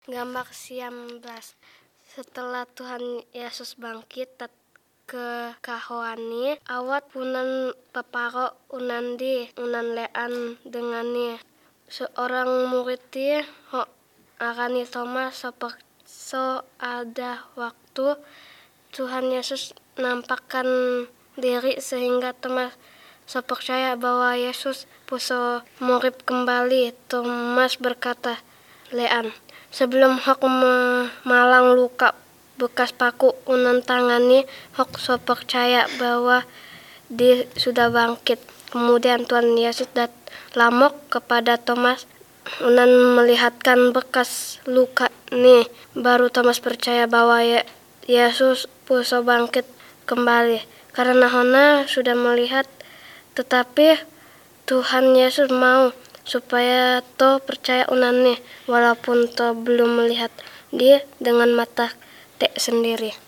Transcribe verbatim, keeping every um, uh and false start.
Gambar siam belas. Setelah Tuhan Yesus bangkit tat ke kahoani, awat punan paparo unandi unan lean dengani. Seorang murid ti ho arani Thomas sepak so ada waktu Tuhan Yesus nampakkan diri sehingga Thomas so percaya bahwa Yesus puso murid kembali. Thomas berkata, Lean, sebelum hok malang luka bekas paku unan tangani, hok so percaya bahwa dia sudah bangkit. Kemudian Tuhan Yesus dat lamok kepada Thomas unan melihatkan bekas luka nih. Baru Thomas percaya bahwa Yesus puso bangkit kembali. Karena Hona sudah melihat, tetapi Tuhan Yesus mau supaya to percaya unani walaupun to belum melihat dia dengan mata te sendiri.